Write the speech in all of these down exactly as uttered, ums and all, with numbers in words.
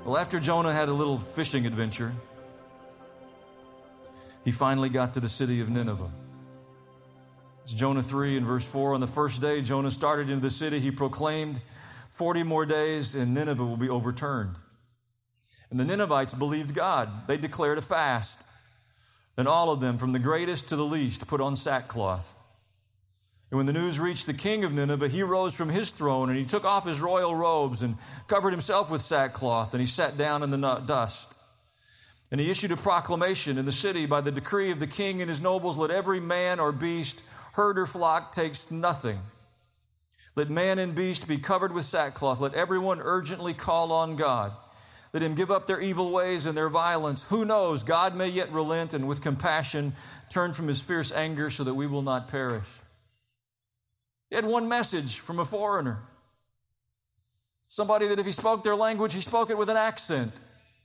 Well, after Jonah had a little fishing adventure, he finally got to the city of Nineveh. It's Jonah three and verse four. On the first day Jonah started into the city, he proclaimed, forty more days and Nineveh will be overturned. And the Ninevites believed God. They declared a fast. And all of them, from the greatest to the least, put on sackcloth. And when the news reached the king of Nineveh, he rose from his throne and he took off his royal robes and covered himself with sackcloth, and he sat down in the dust. And he issued a proclamation in the city by the decree of the king and his nobles, let every man or beast, herd or flock, take nothing. Let man and beast be covered with sackcloth. Let everyone urgently call on God. Let him give up their evil ways and their violence. Who knows, God may yet relent and with compassion turn from his fierce anger so that we will not perish. He had one message from a foreigner. Somebody that if he spoke their language, he spoke it with an accent.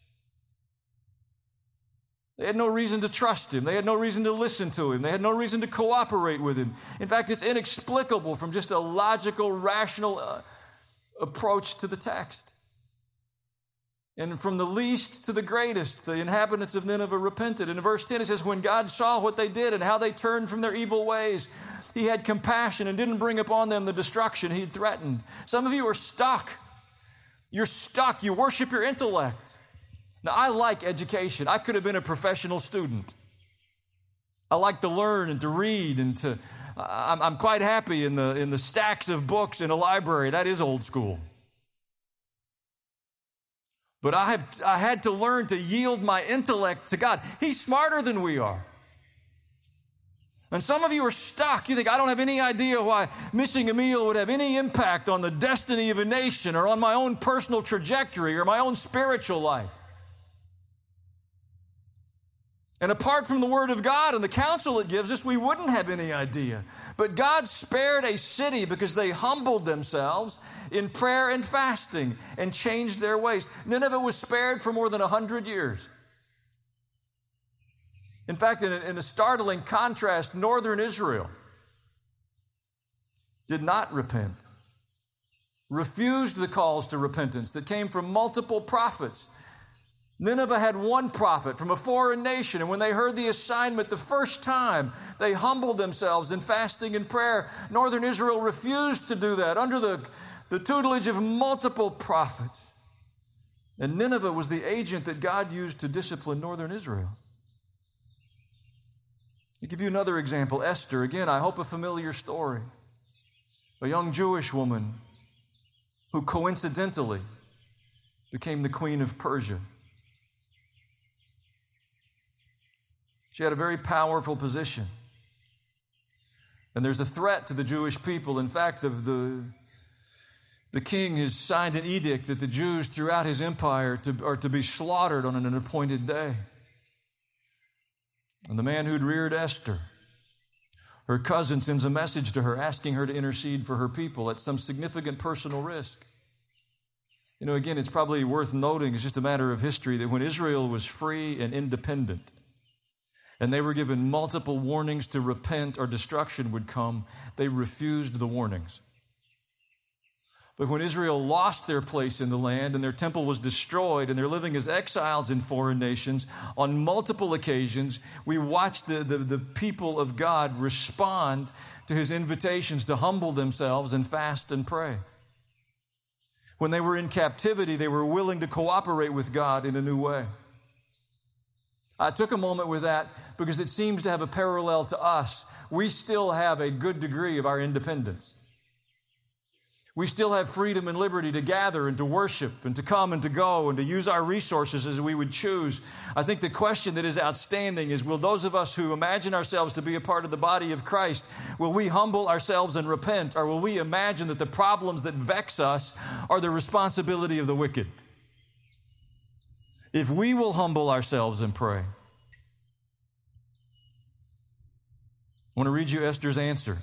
They had no reason to trust him. They had no reason to listen to him. They had no reason to cooperate with him. In fact, it's inexplicable from just a logical, rational uh, approach to the text. And from the least to the greatest, the inhabitants of Nineveh repented. And in verse ten, it says, when God saw what they did and how they turned from their evil ways, he had compassion and didn't bring upon them the destruction he had threatened. Some of you are stuck. You're stuck. You worship your intellect. Now, I like education. I could have been a professional student. I like to learn and to read and to, I'm, I'm quite happy in the, in the stacks of books in a library. That is old school. But I have, I had to learn to yield my intellect to God. He's smarter than we are. And some of you are stuck. You think, I don't have any idea why missing a meal would have any impact on the destiny of a nation or on my own personal trajectory or my own spiritual life. And apart from the Word of God and the counsel it gives us, we wouldn't have any idea. But God spared a city because they humbled themselves in prayer and fasting and changed their ways. Nineveh was spared for more than a hundred years. In fact, in a, in a startling contrast, northern Israel did not repent, refused the calls to repentance that came from multiple prophets. Nineveh had one prophet from a foreign nation, and when they heard the assignment the first time, they humbled themselves in fasting and prayer. Northern Israel refused to do that under the, the tutelage of multiple prophets. And Nineveh was the agent that God used to discipline northern Israel. I'll give you another example. Esther, again, I hope a familiar story. A young Jewish woman who coincidentally became the queen of Persia. She had a very powerful position. And there's a threat to the Jewish people. In fact, the, the, the king has signed an edict that the Jews throughout his empire to, are to be slaughtered on an appointed day. And the man who'd reared Esther, her cousin, sends a message to her asking her to intercede for her people at some significant personal risk. You know, again, it's probably worth noting, it's just a matter of history, that when Israel was free and independent, and they were given multiple warnings to repent or destruction would come, they refused the warnings. But when Israel lost their place in the land and their temple was destroyed and they're living as exiles in foreign nations, on multiple occasions, we watched the, the, the people of God respond to his invitations to humble themselves and fast and pray. When they were in captivity, they were willing to cooperate with God in a new way. I took a moment with that because it seems to have a parallel to us. We still have a good degree of our independence. We still have freedom and liberty to gather and to worship and to come and to go and to use our resources as we would choose. I think the question that is outstanding is, will those of us who imagine ourselves to be a part of the body of Christ, will we humble ourselves and repent, or will we imagine that the problems that vex us are the responsibility of the wicked? If we will humble ourselves and pray. I want to read you Esther's answer.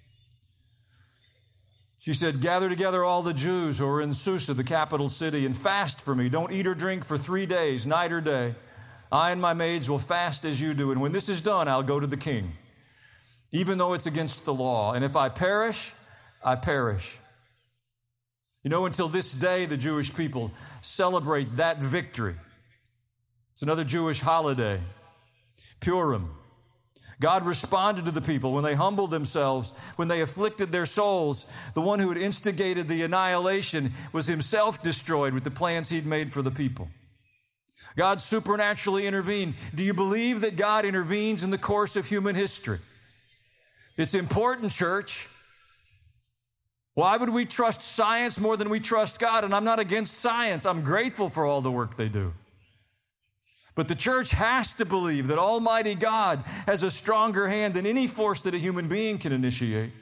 She said, gather together all the Jews who are in Susa, the capital city, and fast for me. Don't eat or drink for three days, night or day. I and my maids will fast as you do. And when this is done, I'll go to the king, even though it's against the law. And if I perish, I perish. You know, until this day, the Jewish people celebrate that victory. It's another Jewish holiday, Purim. God responded to the people when they humbled themselves, when they afflicted their souls. The one who had instigated the annihilation was himself destroyed with the plans he'd made for the people. God supernaturally intervened. Do you believe that God intervenes in the course of human history? It's important, church. Why would we trust science more than we trust God? And I'm not against science. I'm grateful for all the work they do. But the church has to believe that Almighty God has a stronger hand than any force that a human being can initiate.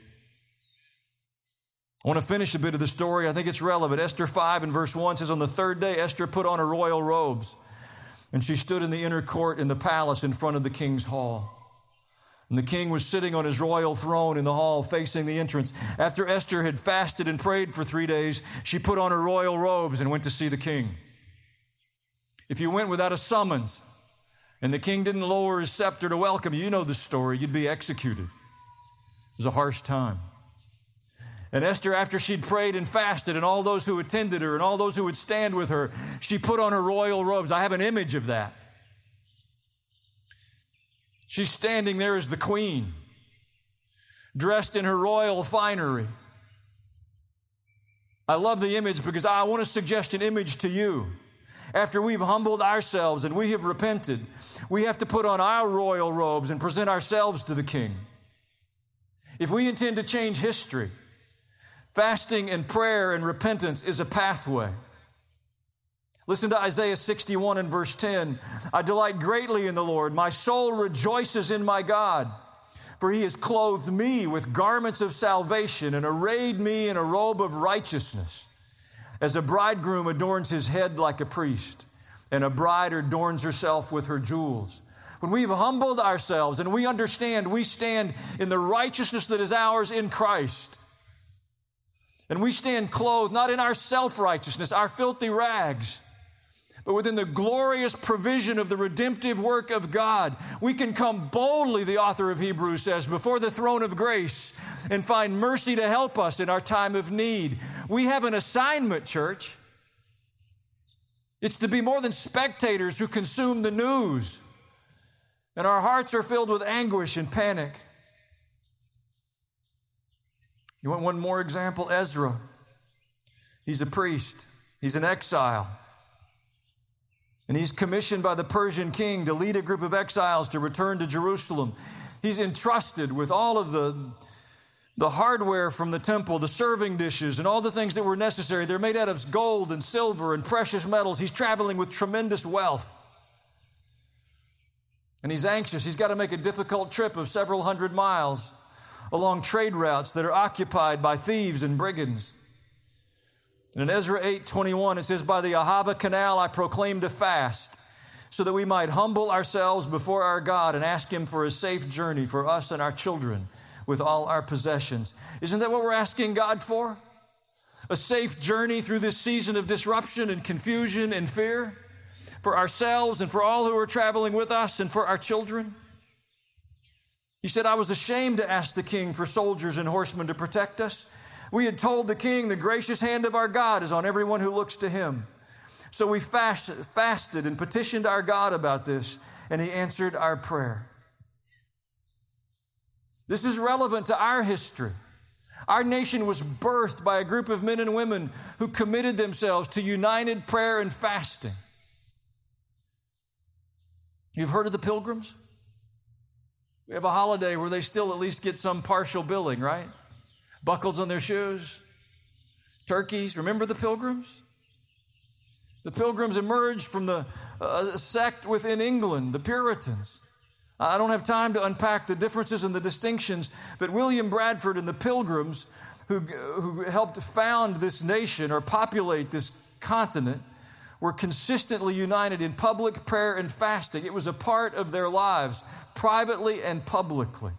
I want to finish a bit of the story. I think it's relevant. Esther five and verse one says, on the third day, Esther put on her royal robes, and she stood in the inner court in the palace in front of the king's hall. And the king was sitting on his royal throne in the hall facing the entrance. After Esther had fasted and prayed for three days, she put on her royal robes and went to see the king. If you went without a summons and the king didn't lower his scepter to welcome you, you know the story, you'd be executed. It was a harsh time. And Esther, after she'd prayed and fasted, and all those who attended her and all those who would stand with her, she put on her royal robes. I have an image of that. She's standing there as the queen, dressed in her royal finery. I love the image because I want to suggest an image to you. After we've humbled ourselves and we have repented, we have to put on our royal robes and present ourselves to the king. If we intend to change history, fasting and prayer and repentance is a pathway. Listen to Isaiah sixty-one and verse ten. I delight greatly in the Lord. My soul rejoices in my God, for he has clothed me with garments of salvation and arrayed me in a robe of righteousness. As a bridegroom adorns his head like a priest, and a bride adorns herself with her jewels. When we've humbled ourselves and we understand we stand in the righteousness that is ours in Christ, and we stand clothed not in our self-righteousness, our filthy rags, but within the glorious provision of the redemptive work of God, we can come boldly, the author of Hebrews says, before the throne of grace and find mercy to help us in our time of need. We have an assignment, church. It's to be more than spectators who consume the news, and our hearts are filled with anguish and panic. You want one more example? Ezra. He's a priest. He's in exile. And he's commissioned by the Persian king to lead a group of exiles to return to Jerusalem. He's entrusted with all of the, the hardware from the temple, the serving dishes, and all the things that were necessary. They're made out of gold and silver and precious metals. He's traveling with tremendous wealth. And he's anxious. He's got to make a difficult trip of several hundred miles along trade routes that are occupied by thieves and brigands. And in Ezra eight twenty-one, it says, by the Ahava Canal I proclaimed a fast, so that we might humble ourselves before our God and ask him for a safe journey for us and our children with all our possessions. Isn't that what we're asking God for? A safe journey through this season of disruption and confusion and fear for ourselves and for all who are traveling with us and for our children. He said, I was ashamed to ask the king for soldiers and horsemen to protect us. We had told the king the gracious hand of our God is on everyone who looks to him. So we fast, fasted and petitioned our God about this, and he answered our prayer. This is relevant to our history. Our nation was birthed by a group of men and women who committed themselves to united prayer and fasting. You've heard of the Pilgrims? We have a holiday where they still at least get some partial billing, right? Buckles on their shoes, turkeys. Remember the Pilgrims? The Pilgrims emerged from the uh, sect within England, the Puritans. I don't have time to unpack the differences and the distinctions, but William Bradford and the Pilgrims, who, who helped found this nation or populate this continent, were consistently united in public prayer and fasting. It was a part of their lives, privately and publicly.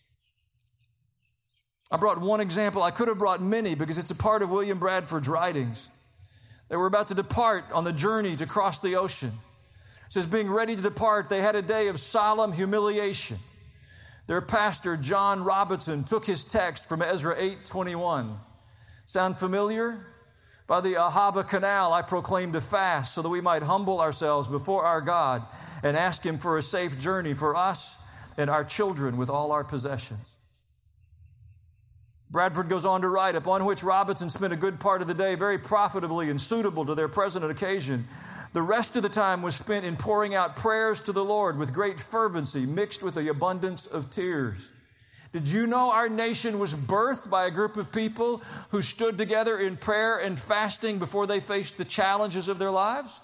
I brought one example. I could have brought many because it's a part of William Bradford's writings. They were about to depart on the journey to cross the ocean. It says, being ready to depart, they had a day of solemn humiliation. Their pastor, John Robinson, took his text from Ezra eight twenty-one. Sound familiar? By the Ahava Canal, I proclaimed a fast so that we might humble ourselves before our God and ask Him for a safe journey for us and our children with all our possessions. Bradford goes on to write, upon which Robinson spent a good part of the day very profitably and suitable to their present occasion. The rest of the time was spent in pouring out prayers to the Lord with great fervency, mixed with the abundance of tears. Did you know our nation was birthed by a group of people who stood together in prayer and fasting before they faced the challenges of their lives?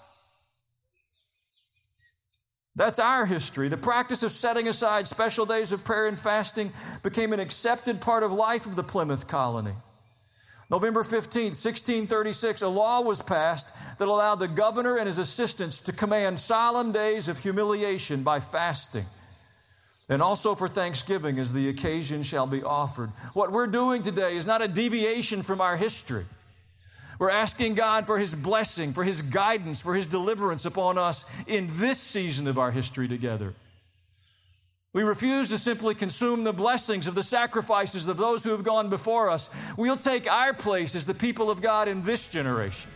That's our history. The practice of setting aside special days of prayer and fasting became an accepted part of life of the Plymouth colony. November fifteenth, sixteen thirty-six, a law was passed that allowed the governor and his assistants to command solemn days of humiliation by fasting. And also for Thanksgiving, as the occasion shall be offered. What we're doing today is not a deviation from our history. We're asking God for His blessing, for His guidance, for His deliverance upon us in this season of our history together. We refuse to simply consume the blessings of the sacrifices of those who have gone before us. We'll take our place as the people of God in this generation.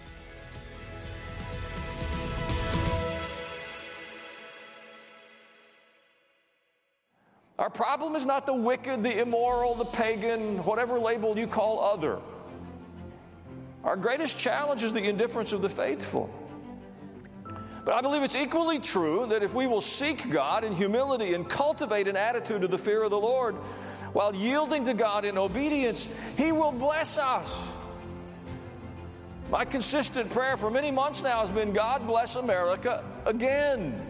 Our problem is not the wicked, the immoral, the pagan, whatever label you call other. Our greatest challenge is the indifference of the faithful. But I believe it's equally true that if we will seek God in humility and cultivate an attitude of the fear of the Lord while yielding to God in obedience, He will bless us. My consistent prayer for many months now has been, God bless America again.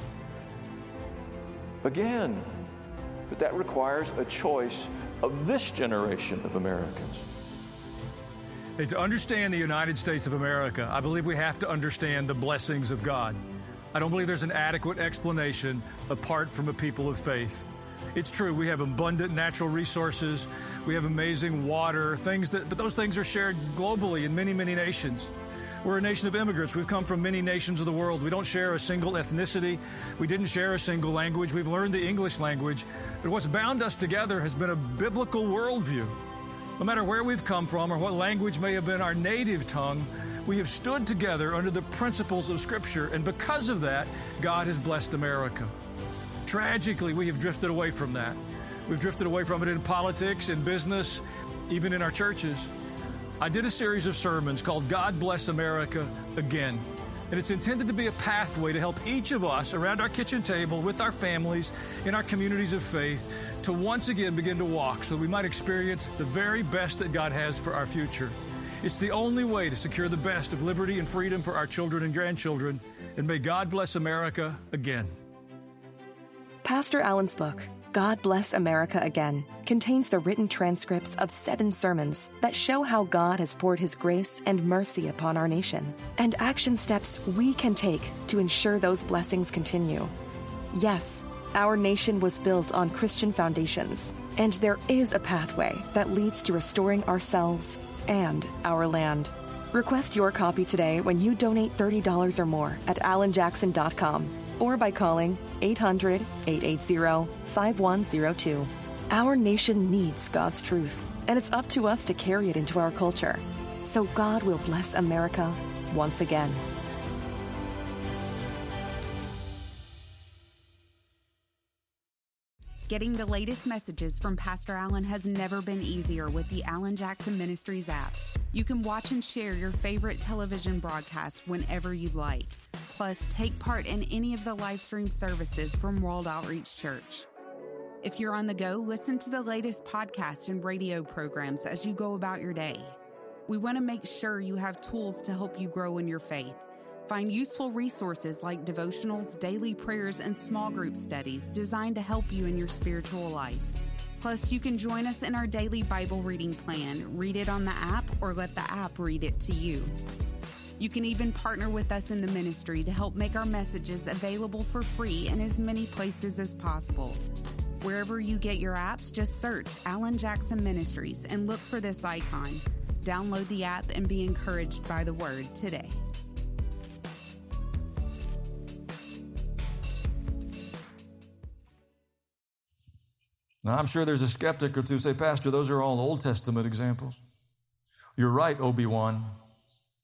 Again. But that requires a choice of this generation of Americans. Hey, to understand the United States of America, I believe we have to understand the blessings of God. I don't believe there's an adequate explanation apart from a people of faith. It's true, we have abundant natural resources, we have amazing water, things that, but those things are shared globally in many, many nations. We're a nation of immigrants. We've come from many nations of the world. We don't share a single ethnicity. We didn't share a single language. We've learned the English language. But what's bound us together has been a biblical worldview. No matter where we've come from or what language may have been our native tongue, we have stood together under the principles of Scripture. And because of that, God has blessed America. Tragically, we have drifted away from that. We've drifted away from it in politics, in business, even in our churches. I did a series of sermons called God Bless America Again. And it's intended to be a pathway to help each of us around our kitchen table, with our families, in our communities of faith, to once again begin to walk so that we might experience the very best that God has for our future. It's the only way to secure the best of liberty and freedom for our children and grandchildren. And may God bless America again. Pastor Allen's book, God Bless America Again, contains the written transcripts of seven sermons that show how God has poured His grace and mercy upon our nation, and action steps we can take to ensure those blessings continue. Yes, our nation was built on Christian foundations, and there is a pathway that leads to restoring ourselves and our land. Request your copy today when you donate thirty dollars or more at allen jackson dot com. or by calling eight hundred, eight eight zero, five one zero two. Our nation needs God's truth, and it's up to us to carry it into our culture. So God will bless America once again. Getting the latest messages from Pastor Allen has never been easier with the Allen Jackson Ministries app. You can watch and share your favorite television broadcasts whenever you'd like. Plus, take part in any of the live stream services from World Outreach Church. If you're on the go, listen to the latest podcast and radio programs as you go about your day. We want to make sure you have tools to help you grow in your faith. Find useful resources like devotionals, daily prayers, and small group studies designed to help you in your spiritual life. Plus, you can join us in our daily Bible reading plan. Read it on the app or let the app read it to you. You can even partner with us in the ministry to help make our messages available for free in as many places as possible. Wherever you get your apps, just search Allen Jackson Ministries and look for this icon. Download the app and be encouraged by the Word today. Now, I'm sure there's a skeptic or two who say, Pastor, those are all Old Testament examples. You're right, Obi-Wan.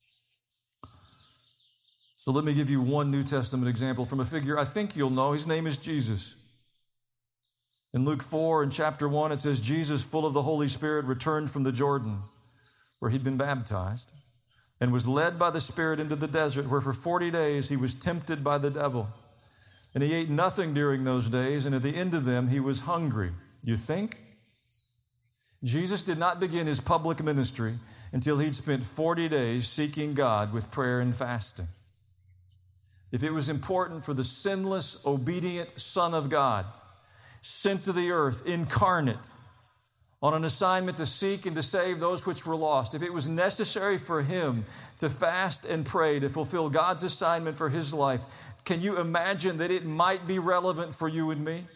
So let me give you one New Testament example from a figure I think you'll know. His name is Jesus. In Luke four, in chapter one, it says, Jesus, full of the Holy Spirit, returned from the Jordan, where he'd been baptized, and was led by the Spirit into the desert, where for forty days he was tempted by the devil. And he ate nothing during those days, and at the end of them he was hungry. You think? Jesus did not begin his public ministry until he'd spent forty days seeking God with prayer and fasting. If it was important for the sinless, obedient Son of God, sent to the earth, incarnate, on an assignment to seek and to save those which were lost, if it was necessary for him to fast and pray to fulfill God's assignment for his life, can you imagine that it might be relevant for you and me?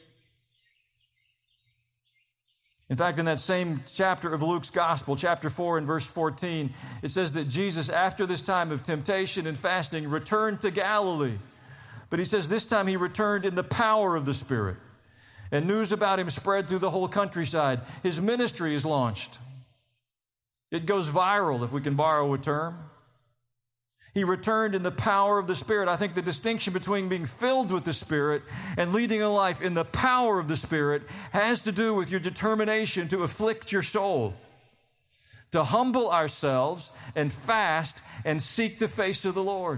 In fact, in that same chapter of Luke's Gospel, chapter four and verse fourteen, it says that Jesus, after this time of temptation and fasting, returned to Galilee. But he says this time he returned in the power of the Spirit. And news about him spread through the whole countryside. His ministry is launched. It goes viral, if we can borrow a term. He returned in the power of the Spirit. I think the distinction between being filled with the Spirit and leading a life in the power of the Spirit has to do with your determination to afflict your soul, to humble ourselves and fast and seek the face of the Lord.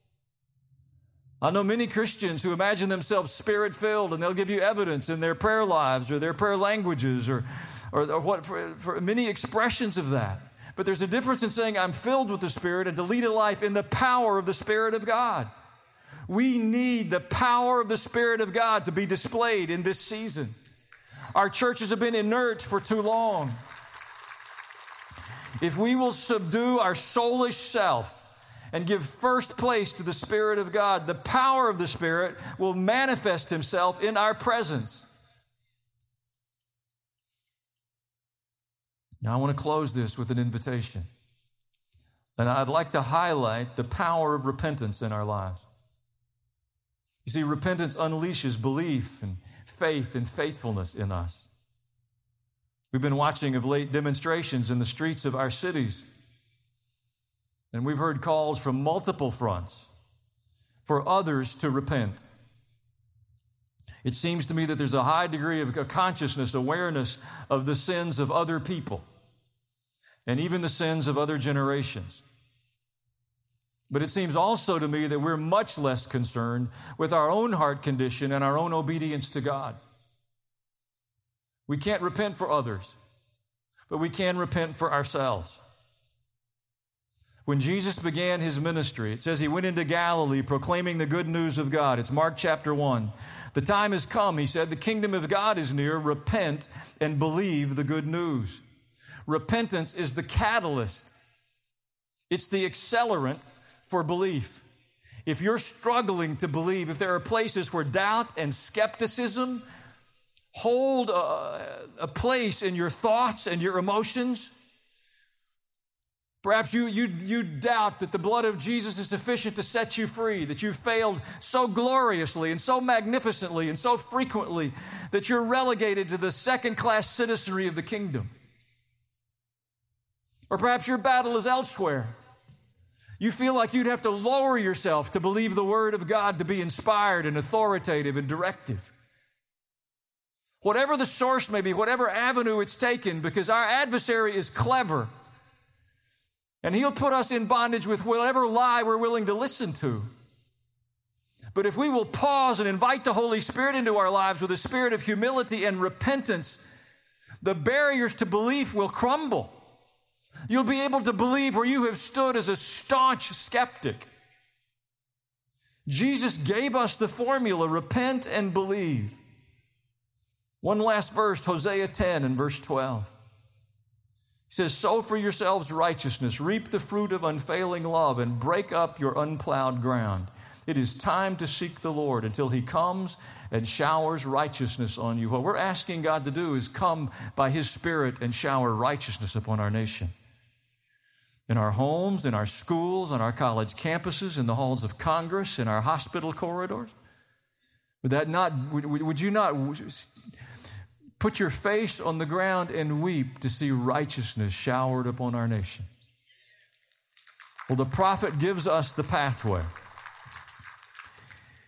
I know many Christians who imagine themselves Spirit-filled, and they'll give you evidence in their prayer lives or their prayer languages or, or, or what for, for many expressions of that. But there's a difference in saying I'm filled with the Spirit and to lead a life in the power of the Spirit of God. We need the power of the Spirit of God to be displayed in this season. Our churches have been inert for too long. If we will subdue our soulish self and give first place to the Spirit of God, the power of the Spirit will manifest Himself in our presence. Now, I want to close this with an invitation. And I'd like to highlight the power of repentance in our lives. You see, repentance unleashes belief and faith and faithfulness in us. We've been watching of late demonstrations in the streets of our cities. And we've heard calls from multiple fronts for others to repent. It seems to me that there's a high degree of consciousness, awareness of the sins of other people and even the sins of other generations. But it seems also to me that we're much less concerned with our own heart condition and our own obedience to God. We can't repent for others, but we can repent for ourselves. When Jesus began His ministry, it says He went into Galilee proclaiming the good news of God. It's Mark chapter one. The time has come, He said, the kingdom of God is near. Repent and believe the good news. Repentance is the catalyst. It's the accelerant for belief. If you're struggling to believe, if there are places where doubt and skepticism hold a, a place in your thoughts and your emotions, perhaps you, you, you doubt that the blood of Jesus is sufficient to set you free, that you failed so gloriously and so magnificently and so frequently that you're relegated to the second-class citizenry of the kingdom. Or perhaps your battle is elsewhere. You feel like you'd have to lower yourself to believe the Word of God to be inspired and authoritative and directive. Whatever the source may be, whatever avenue it's taken, because our adversary is clever. And he'll put us in bondage with whatever lie we're willing to listen to. But if we will pause and invite the Holy Spirit into our lives with a spirit of humility and repentance, the barriers to belief will crumble. You'll be able to believe where you have stood as a staunch skeptic. Jesus gave us the formula, repent and believe. One last verse, Hosea ten and verse twelve. He says, sow for yourselves righteousness, reap the fruit of unfailing love, and break up your unplowed ground. It is time to seek the Lord until He comes and showers righteousness on you. What we're asking God to do is come by His Spirit and shower righteousness upon our nation. In our homes, in our schools, on our college campuses, in the halls of Congress, in our hospital corridors. Would that not, would, would you not put your face on the ground and weep to see righteousness showered upon our nation? Well, the prophet gives us the pathway.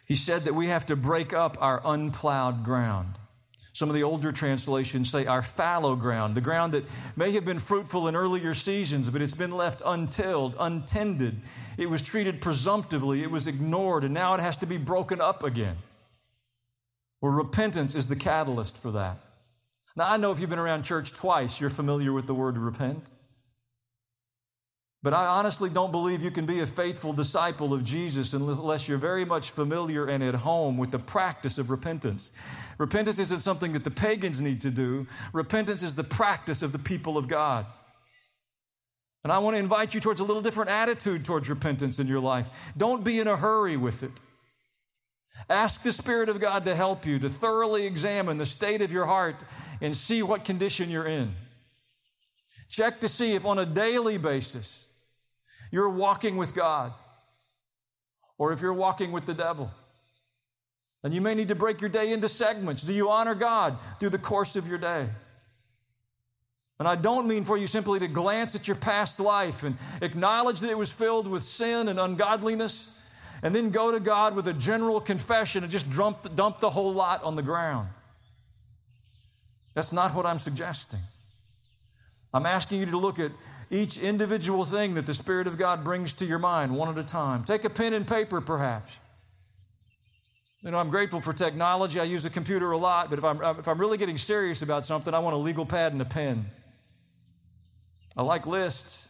He said that we have to break up our unplowed ground. Some of the older translations say our fallow ground, the ground that may have been fruitful in earlier seasons, but it's been left untilled, untended. It was treated presumptively, it was ignored, and now it has to be broken up again. Well, repentance is the catalyst for that. Now, I know if you've been around church twice, you're familiar with the word repent. But I honestly don't believe you can be a faithful disciple of Jesus unless you're very much familiar and at home with the practice of repentance. Repentance isn't something that the pagans need to do. Repentance is the practice of the people of God. And I want to invite you towards a little different attitude towards repentance in your life. Don't be in a hurry with it. Ask the Spirit of God to help you to thoroughly examine the state of your heart and see what condition you're in. Check to see if on a daily basis you're walking with God or if you're walking with the devil. And you may need to break your day into segments. Do you honor God through the course of your day? And I don't mean for you simply to glance at your past life and acknowledge that it was filled with sin and ungodliness and then go to God with a general confession and just dump, dump the whole lot on the ground. That's not what I'm suggesting. I'm asking you to look at each individual thing that the Spirit of God brings to your mind one at a time. Take a pen and paper, perhaps. You know, I'm grateful for technology. I use a computer a lot, but if I'm, if I'm really getting serious about something, I want a legal pad and a pen. I like lists.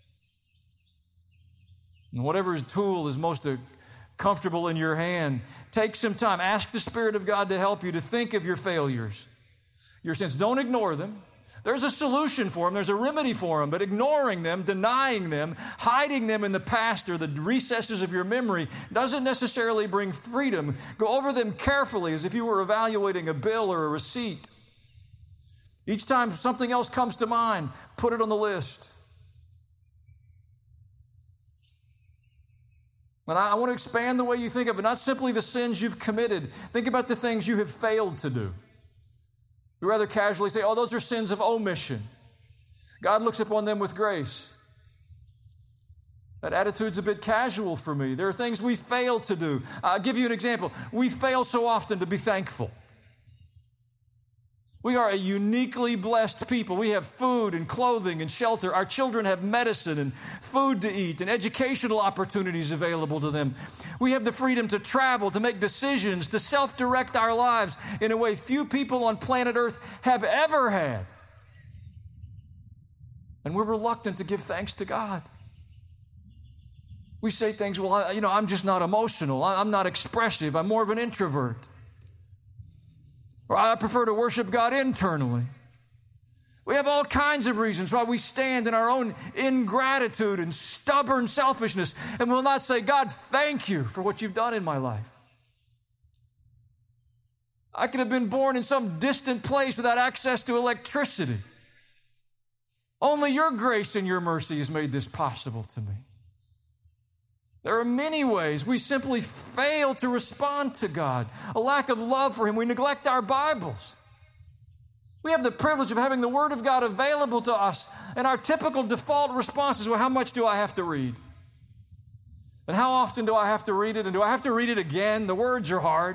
And whatever tool is most comfortable in your hand, take some time. Ask the Spirit of God to help you to think of your failures, your sins. Don't ignore them. There's a solution for them. There's a remedy for them. But ignoring them, denying them, hiding them in the past or the recesses of your memory doesn't necessarily bring freedom. Go over them carefully as if you were evaluating a bill or a receipt. Each time something else comes to mind, put it on the list. And I want to expand the way you think of it, not simply the sins you've committed. Think about the things you have failed to do. We rather casually say, oh, those are sins of omission. God looks upon them with grace. That attitude's a bit casual for me. There are things we fail to do. I'll give you an example. We fail so often to be thankful. We are a uniquely blessed people. We have food and clothing and shelter. Our children have medicine and food to eat and educational opportunities available to them. We have the freedom to travel, to make decisions, to self-direct our lives in a way few people on planet Earth have ever had. And we're reluctant to give thanks to God. We say things, well, I, you know, I'm just not emotional. I'm not expressive. I'm more of an introvert. Or I prefer to worship God internally. We have all kinds of reasons why we stand in our own ingratitude and stubborn selfishness and will not say, God, thank you for what you've done in my life. I could have been born in some distant place without access to electricity. Only your grace and your mercy has made this possible to me. There are many ways we simply fail to respond to God. A lack of love for Him. We neglect our Bibles. We have the privilege of having the Word of God available to us, and our typical default response is, well, how much do I have to read? And how often do I have to read it? And do I have to read it again? The words are hard.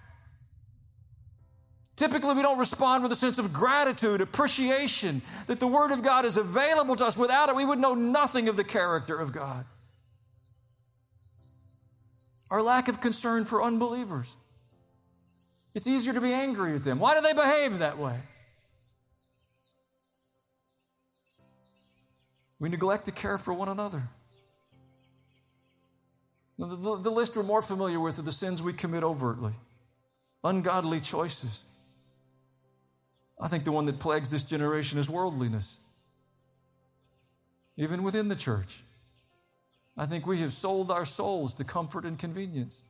Typically, we don't respond with a sense of gratitude, appreciation, that the Word of God is available to us. Without it, we would know nothing of the character of God. Our lack of concern for unbelievers. It's easier to be angry at them. Why do they behave that way? We neglect to care for one another. The, the, the list we're more familiar with are the sins we commit overtly. Ungodly choices. I think the one that plagues this generation is worldliness. Even within the church. I think we have sold our souls to comfort and convenience.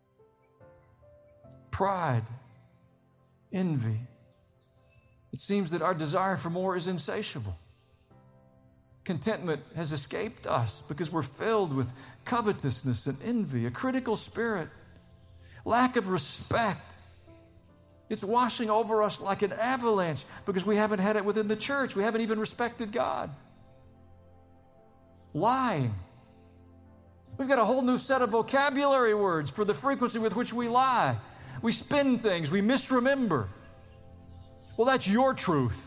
Pride, envy. It seems that our desire for more is insatiable. Contentment has escaped us because we're filled with covetousness and envy, a critical spirit, lack of respect. It's washing over us like an avalanche because we haven't had it within the church. We haven't even respected God. Lying. We've got a whole new set of vocabulary words for the frequency with which we lie. We spin things. We misremember. Well, that's your truth.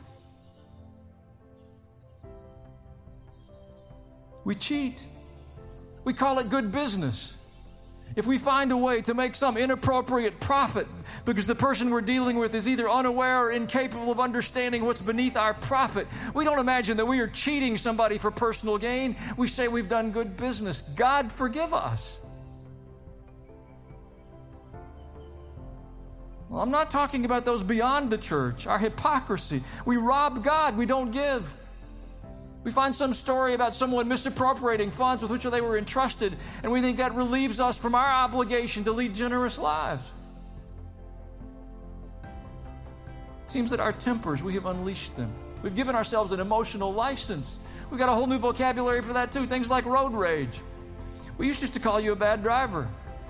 We cheat. We call it good business. If we find a way to make some inappropriate profit because the person we're dealing with is either unaware or incapable of understanding what's beneath our profit, we don't imagine that we are cheating somebody for personal gain. We say we've done good business. God forgive us. Well, I'm not talking about those beyond the church, our hypocrisy. We rob God, we don't give. We find some story about someone misappropriating funds with which they were entrusted, and we think that relieves us from our obligation to lead generous lives. It seems that our tempers, we have unleashed them. We've given ourselves an emotional license. We've got a whole new vocabulary for that too, things like road rage. We used just to call you a bad driver.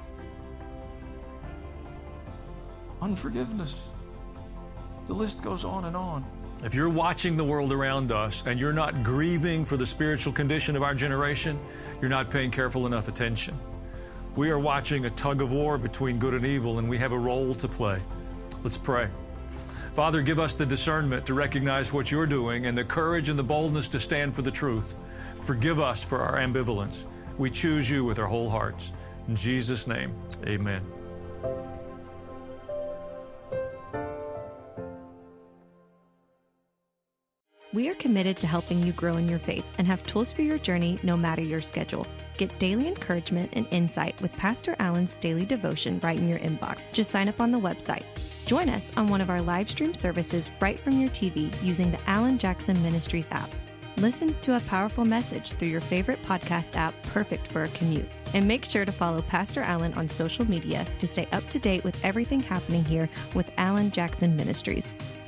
Unforgiveness. The list goes on and on. If you're watching the world around us and you're not grieving for the spiritual condition of our generation, you're not paying careful enough attention. We are watching a tug of war between good and evil, and we have a role to play. Let's pray. Father, give us the discernment to recognize what you're doing and the courage and the boldness to stand for the truth. Forgive us for our ambivalence. We choose you with our whole hearts. In Jesus' name, amen. We are committed to helping you grow in your faith and have tools for your journey no matter your schedule. Get daily encouragement and insight with Pastor Allen's daily devotion right in your inbox. Just sign up on the website. Join us on one of our live stream services right from your T V using the Alan Jackson Ministries app. Listen to a powerful message through your favorite podcast app, perfect for a commute. And make sure to follow Pastor Allen on social media to stay up to date with everything happening here with Alan Jackson Ministries.